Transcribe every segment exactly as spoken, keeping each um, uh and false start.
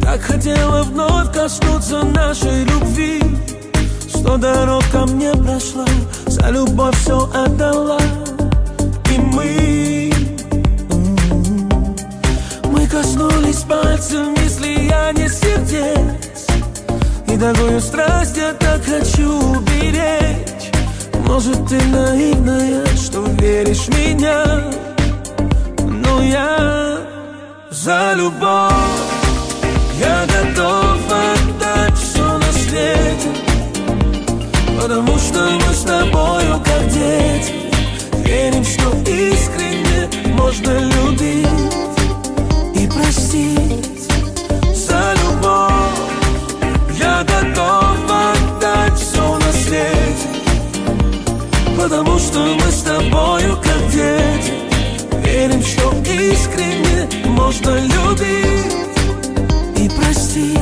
Так хотела вновь коснуться нашей любви. Сто дорог ко мне прошла, за любовь все отдала. И мы, мы коснулись пальцами слияния сердец. И такую страсть я так хочу уберечь. Может, ты наивная, что веришь в меня, но я за любовь. Я готов отдать все на свете, потому что мы с тобою как дети. Верим, что искренне можно любить и простить. За любовь я готов отдать все на свете, потому что мы с тобою как дети. Верим, что искренне можно любить и простить.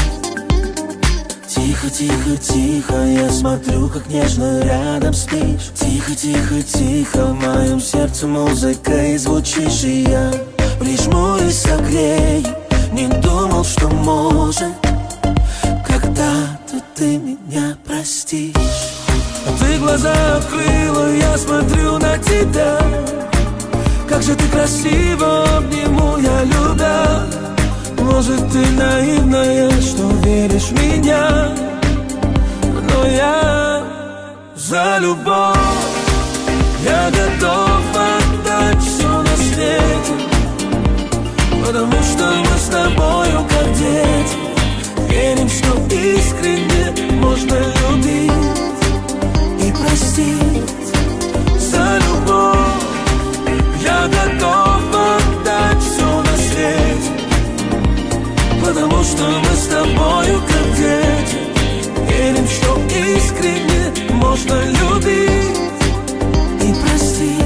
Тихо, тихо, тихо, я смотрю, как нежно рядом спишь. Тихо, тихо, тихо, в моем сердце музыкой звучишь. И я прижму и согрею. Не думал, что может когда-то ты меня простишь. А ты глаза открыла, я смотрю на тебя. Как же ты красиво, обниму я, любя. Может, ты наивная, что веришь в меня, но я за любовь. Я готов отдать все на свете, потому что мы с тобою как дети. Верим, что искренне можно любить и простить. За любовь я готов отдать все на свете, потому что мы с тобою как дети. Верим, что искренне можно любить и простить.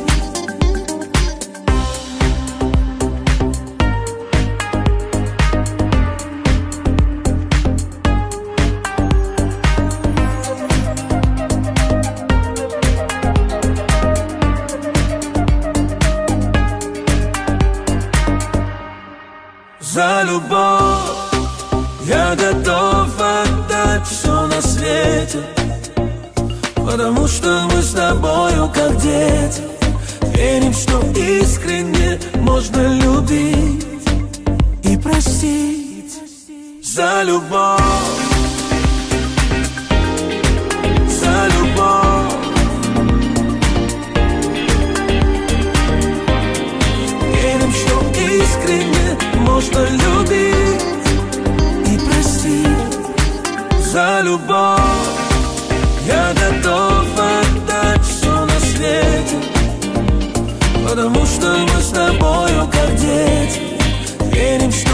За любовь я готов отдать все на свете, потому что мы с тобою как дети. Верим, что искренне можно любить и простить. За любовь, за любовь. Верим, что искренне можно любить и простить. За любовь я готов отдать все на свете, потому что мы с тобою как дети. Верим, что